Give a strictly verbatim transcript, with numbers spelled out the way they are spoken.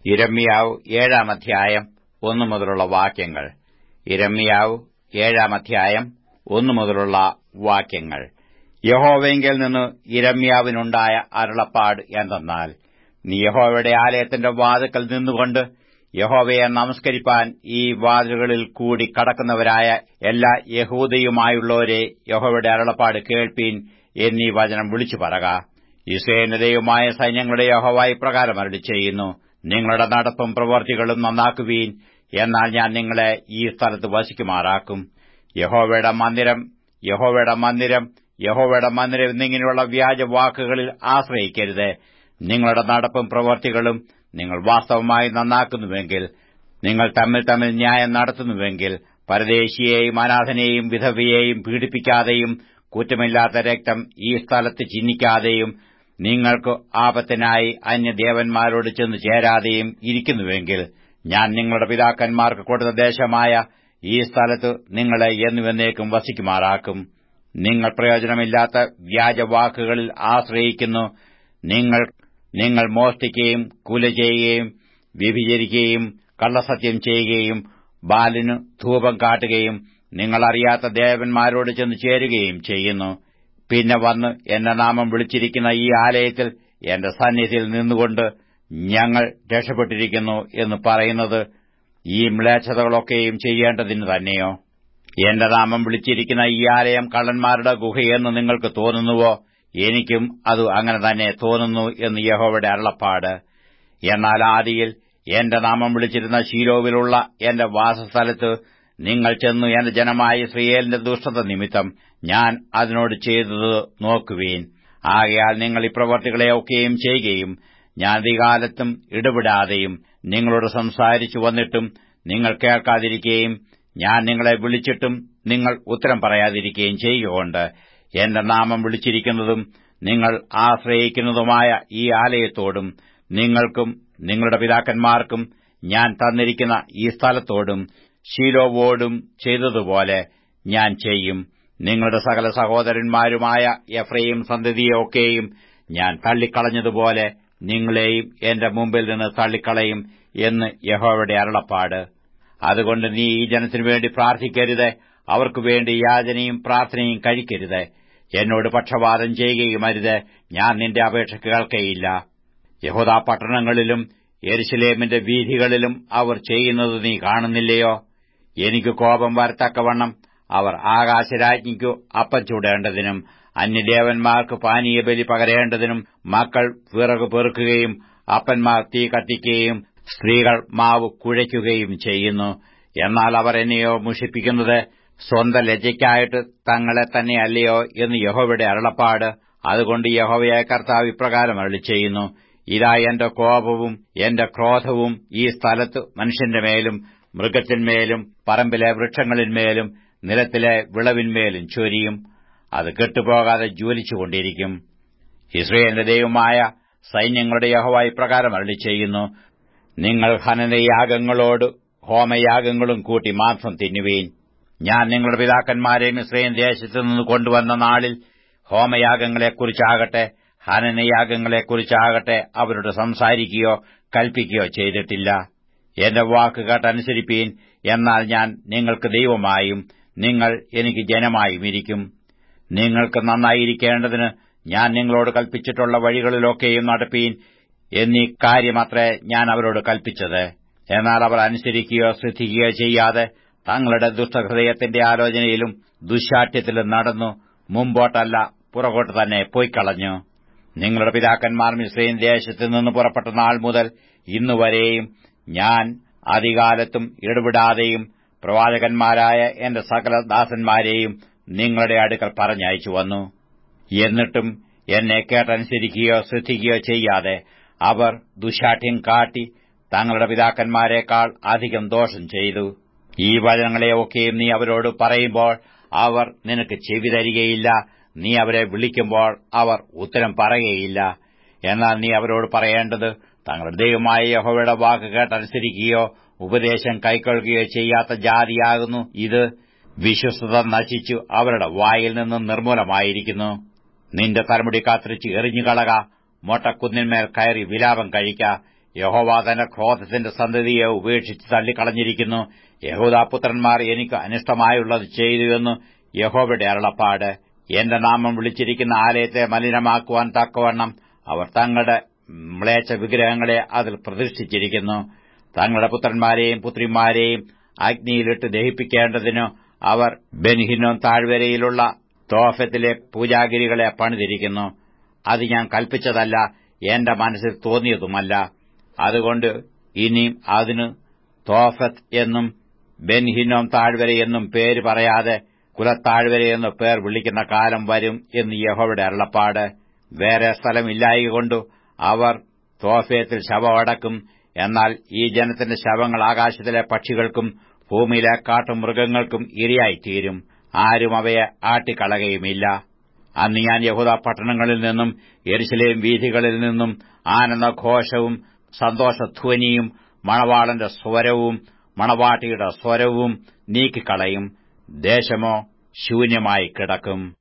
യിരെമ്യാവ് ഏഴാം അധ്യായം ഒന്നു മുതലുള്ള വാക്യങ്ങൾ. യിരെമ്യാവ് ഏഴാം അധ്യായം ഒന്നു മുതലുള്ള വാക്യങ്ങൾ. യഹോവയിങ്കൽ നിന്ന് യിരെമ്യാവിനുണ്ടായ അരുളപ്പാട് എന്തെന്നാൽ, നീ യഹോവയുടെ ആലയത്തിന്റെ വാതിൽക്കൽ നിന്നുകൊണ്ട് യഹോവയെ നമസ്കരിപ്പാൻ ഈ വാതിലുകളിൽ കൂടി കടക്കുന്നവരായ എല്ലാ യഹൂദയുമായുള്ളവരെ യഹോവയുടെ അരുളപ്പാട് കേൾപ്പീൻ എന്നീ വചനം വിളിച്ചു പറക. യിസ്രായേലിന്റെ ദൈവമായ സൈന്യങ്ങളുടെ യഹോവ ഇപ്രകാരം അരുളിച്ചെയ്യുന്നു, നിങ്ങളുടെ നടപ്പും പ്രവൃത്തികളും നന്നാക്കുവീൻ, എന്നാൽ ഞാൻ നിങ്ങളെ ഈ സ്ഥലത്ത് വസിക്കുമാറാക്കും. യഹോവയുടെ മന്ദിരം, യഹോവയുടെ മന്ദിരം, യഹോവയുടെ മന്ദിരം എന്നിങ്ങനെയുള്ള വ്യാജവാക്കുകളിൽ ആശ്രയിക്കരുത്. നിങ്ങളുടെ നടപ്പും പ്രവൃത്തികളും നിങ്ങൾ വാസ്തവമായി നന്നാക്കുന്നുവെങ്കിൽ, നിങ്ങൾ തമ്മിൽ തമ്മിൽ ന്യായം നടത്തുന്നുവെങ്കിൽ, പരദേശിയെയും അനാഥനെയും വിധവയെയും പീഡിപ്പിക്കാതെയും കുറ്റമില്ലാത്ത രക്തം ഈ സ്ഥലത്ത് ചിന്നിക്കാതെയും നിങ്ങൾക്ക് ആപത്തിനായി അന്യദേവന്മാരോട് ചെന്ന് ചേരാതെയും ഇരിക്കുന്നുവെങ്കിൽ, ഞാൻ നിങ്ങളുടെ പിതാക്കന്മാർക്ക് കൊടുത്ത ദേശമായ ഈ സ്ഥലത്ത് നിങ്ങളെ എന്നുവെന്നേക്കും വസിക്കുമാറാക്കും. നിങ്ങൾ പ്രയോജനമില്ലാത്ത വ്യാജവാക്കുകളിൽ ആശ്രയിക്കുന്നു. നിങ്ങൾ നിങ്ങൾ മോഷ്ടിക്കുകയും കുല ചെയ്യുകയും വ്യഭിചരിക്കുകയും കള്ളസത്യം ചെയ്യുകയും ബാലിനു ധൂപം കാട്ടുകയും നിങ്ങളറിയാത്ത ദേവന്മാരോട് ചെന്ന് ചേരുകയും ചെയ്യുന്നു. പിന്നെ വന്ന് എന്റെ നാമം വിളിച്ചിരിക്കുന്ന ഈ ആലയത്തിൽ എന്റെ സന്നിധിയിൽ നിന്നുകൊണ്ട് ഞങ്ങൾ രക്ഷപ്പെട്ടിരിക്കുന്നു എന്ന് പറയുന്നത് ഈ മ്ലേച്ഛതകളൊക്കെയും ചെയ്യേണ്ടതിന് തന്നെയോ? എന്റെ നാമം വിളിച്ചിരിക്കുന്ന ഈ ആലയം കള്ളന്മാരുടെ ഗുഹയെന്ന് നിങ്ങൾക്ക് തോന്നുന്നുവോ? എനിക്കും അത് അങ്ങനെ തന്നെ തോന്നുന്നു എന്ന് യഹോവയുടെ അരുളപ്പാട്. എന്നാൽ ആദിയിൽ എന്റെ നാമം വിളിച്ചിരുന്ന ശീലോവിലുള്ള എന്റെ വാസസ്ഥലത്ത് നിങ്ങൾ ചെന്നു എന്റെ ജനമായ ഇസ്രായേലിന്റെ ദുഷ്ടത നിമിത്തം ഞാൻ അതിനോട് ചെയ്തത് നോക്കുവീൻ. ആകയാൽ നിങ്ങൾ ഈ പ്രവർത്തികളെയൊക്കെയും ചെയ്യുകയും ഞാൻ അധികാലത്തും ഇടപെടാതെയും നിങ്ങളോട് സംസാരിച്ചു വന്നിട്ടും നിങ്ങൾ കേൾക്കാതിരിക്കുകയും ഞാൻ നിങ്ങളെ വിളിച്ചിട്ടും നിങ്ങൾ ഉത്തരം പറയാതിരിക്കുകയും ചെയ്യുകൊണ്ട് എന്റെ നാമം വിളിച്ചിരിക്കുന്നതും നിങ്ങൾ ആശ്രയിക്കുന്നതുമായ ഈ ആലയത്തോടും നിങ്ങൾക്കും നിങ്ങളുടെ പിതാക്കന്മാർക്കും ഞാൻ തന്നിരിക്കുന്ന ഈ സ്ഥലത്തോടും ശീലോവോടും ചെയ്തതുപോലെ ഞാൻ ചെയ്യും. നിങ്ങളുടെ സകല സഹോദരന്മാരുമായ എഫ്രയീം സന്തതിയൊക്കെയും ഞാൻ തള്ളിക്കളഞ്ഞതുപോലെ നിങ്ങളെയും എന്റെ മുമ്പിൽ നിന്ന് തള്ളിക്കളയും എന്ന് യഹോവയുടെ അരുളപ്പാട്. അതുകൊണ്ട് നീ ഈ ജനത്തിനു വേണ്ടി പ്രാർത്ഥിക്കരുത്, അവർക്കു വേണ്ടി യാചനയും പ്രാർത്ഥനയും കഴിക്കരുത്. എന്നോട് പക്ഷവാദം ചെയ്യുകയും അരുത്, ഞാൻ നിന്റെ അപേക്ഷ കേൾക്കയില്ല. യഹൂദാ പട്ടണങ്ങളിലും യെരൂശലേമിന്റെ വീഥികളിലും അവർ ചെയ്യുന്നത് നീ കാണുന്നില്ലയോ? എനിക്ക് കോപം വരത്തക്കവണ്ണം അവർ ആകാശരാജ്ഞിക്കു അപ്പം ചൂടേണ്ടതിനും അന്യദേവന്മാർക്ക് പാനീയബലി പകരേണ്ടതിനും മക്കൾ വിറക് പെറുക്കുകയും അപ്പന്മാർ തീ കത്തിക്കുകയും സ്ത്രീകൾ മാവ് കുഴയ്ക്കുകയും ചെയ്യുന്നു. എന്നാൽ അവർ എന്നെയോ മുഷിപ്പിക്കുന്നത് സ്വന്തം ലജ്ജയ്ക്കായിട്ട് തങ്ങളെ തന്നെയല്ലയോ എന്ന് യഹോവയുടെ അരുളപ്പാട്. അതുകൊണ്ട് യഹോവയായ കർത്താവ് ഇപ്രകാരം അരുളിച്ചെയ്യുന്നു, ഇതാ എന്റെ കോപവും എന്റെ ക്രോധവും ഈ സ്ഥലത്ത് മനുഷ്യന്റെ മേലും മൃഗത്തിന്മേലും പറമ്പിലെ വൃക്ഷങ്ങളിന്മേലും നിലത്തിലെ വിളവിന്മേലും ചൊരിയും. അത് കെട്ടുപോകാതെ ജ്വലിച്ചുകൊണ്ടിരിക്കും. യിസ്രായേലിന്റെ ദൈവമായ സൈന്യങ്ങളുടെ യഹോവ ഇപ്രകാരം അരുളിച്ചെയ്യുന്നു, നിങ്ങൾ ഹനനയാഗങ്ങളോട് ഹോമയാഗങ്ങളും കൂട്ടി മാംസം തിന്നുവീൻ. ഞാൻ നിങ്ങളുടെ പിതാക്കന്മാരെ മിസ്രയീം ദേശത്തു നിന്ന് കൊണ്ടുവന്ന നാളിൽ ഹോമയാഗങ്ങളെക്കുറിച്ചാകട്ടെ ഹനനയാഗങ്ങളെക്കുറിച്ചാകട്ടെ അവരോട് സംസാരിക്കുകയോ കൽപ്പിക്കുകയോ ചെയ്തിട്ടില്ല. എന്റെ വാക്ക് കേട്ടനുസരിപ്പീൻ, എന്നാൽ ഞാൻ നിങ്ങൾക്ക് ദൈവമായും നിങ്ങൾ എനിക്ക് ജനമായും ഇരിക്കും. നിങ്ങൾക്ക് നന്നായിരിക്കേണ്ടതിന് ഞാൻ നിങ്ങളോട് കൽപ്പിച്ചിട്ടുള്ള വഴികളിലൊക്കെയും നടപ്പീൻ എന്നീ കാര്യമത്രേ ഞാൻ അവരോട് കൽപ്പിച്ചത്. എന്നാൽ അവർ അനുസരിക്കുകയോ ശ്രദ്ധിക്കുകയോ ചെയ്യാതെ തങ്ങളുടെ ദുഷ്ടഹൃദയത്തിന്റെ ആലോചനയിലും ദുശ്ശാഠ്യത്തിലും നടന്നു മുമ്പോട്ടല്ല പുറകോട്ട് തന്നെ പോയിക്കളഞ്ഞു. നിങ്ങളുടെ പിതാക്കന്മാർ മിസ്രയീം ദേശത്തു നിന്ന് പുറപ്പെട്ട നാൾ മുതൽ ഇന്നുവരെയും ഞാൻ അധികാലത്തും ഇടപെടാതെയും പ്രവാചകന്മാരായ എന്റെ സകല ദാസന്മാരെയും നിങ്ങളുടെ അടുക്കൽ പറഞ്ഞയച്ചു വന്നു. എന്നിട്ടും എന്നെ കേട്ടനുസരിക്കുകയോ ശ്രദ്ധിക്കുകയോ ചെയ്യാതെ അവർ ദുശ്ശാഠ്യം കാട്ടി തങ്ങളുടെ പിതാക്കന്മാരെക്കാൾ അധികം ദോഷം ചെയ്തു. ഈ വചനങ്ങളെയൊക്കെയും നീ അവരോട് പറയുമ്പോൾ അവർ നിനക്ക് ചെവി തരികയില്ല. നീ അവരെ വിളിക്കുമ്പോൾ അവർ ഉത്തരം പറയുകയില്ല. എന്നാൽ നീ അവരോട് പറയേണ്ടത്, തങ്ങളുടെ ദൈവമായ യഹോവയുടെ വാക്ക് കേട്ടനുസരിക്കുകയോ ഉപദേശം കൈക്കൊള്ളുകയോ ചെയ്യാത്ത ജാതിയാകുന്നു ഇത്. വിശ്വസ്തത നശിച്ചു അവരുടെ വായിൽ നിന്ന് നിർമ്മൂലമായിരിക്കുന്നു. നിന്റെ തലമുടി കത്തിരിച്ച് എറിഞ്ഞുകളക, മൊട്ടക്കുന്നിന്മേൽ കയറി വിലാപം കഴിക്ക. യഹോവ തന്റെ ക്രോധത്തിന്റെ സന്തതിയെ ഉപേക്ഷിച്ച് തള്ളിക്കളഞ്ഞിരിക്കുന്നു. യഹൂദാപുത്രന്മാർ എനിക്ക് അനിഷ്ടമായുള്ളത് ചെയ്തു എന്ന് യഹോവയുടെ അരുളപ്പാട്. എന്റെ നാമം വിളിച്ചിരിക്കുന്ന ആലയത്തെ മലിനമാക്കുവാൻ തക്കവണ്ണം അവർ തങ്ങളുടെ മ്ലേച്ഛ വിഗ്രഹങ്ങളെ അതിൽ പ്രതിഷ്ഠിച്ചിരിക്കുന്നു. തങ്ങളുടെ പുത്രന്മാരെയും പുത്രിമാരെയും അഗ്നിയിലിട്ട് ദഹിപ്പിക്കേണ്ടതിനു അവർ ബെൻഹിന്നോം താഴ്വരയിലുള്ള തോഫെത്തിലെ പൂജാഗിരികളെ പണിതിരിക്കുന്നു. അത് ഞാൻ കൽപ്പിച്ചതല്ല, എന്റെ മനസ്സിൽ തോന്നിയതുമല്ല. അതുകൊണ്ട് ഇനി അതിന് തോഫെത്ത് എന്നും ബെൻഹിന്നോം താഴ്വരയെന്നും പേര് പറയാതെ കുലത്താഴ്വരയെന്നു പേർ വിളിക്കുന്ന കാലം വരും എന്ന് യഹോവയുടെ അരുളപ്പാട്. വേറെ സ്ഥലമില്ലായകൊണ്ടു അവർ തോഫെത്തിൽ ശവമടക്കും. എന്നാൽ ഈ ജനത്തിന്റെ ശവങ്ങൾ ആകാശത്തിലെ പക്ഷികൾക്കും ഭൂമിയിലെ കാട്ടുമൃഗങ്ങൾക്കും ഇരയായിത്തീരും. ആരും അവയെ ആട്ടിക്കളകയുമില്ല. അന്ന് ഞാൻ യഹൂദാ പട്ടണങ്ങളിൽ നിന്നും യെരൂശലേം വീഥികളിൽ നിന്നും ആനന്ദഘോഷവും സന്തോഷധ്വനിയും മണവാളന്റെ സ്വരവും മണവാട്ടിയുടെ സ്വരവും നീക്കിക്കളയും. ദേശമോ ശൂന്യമായി കിടക്കും.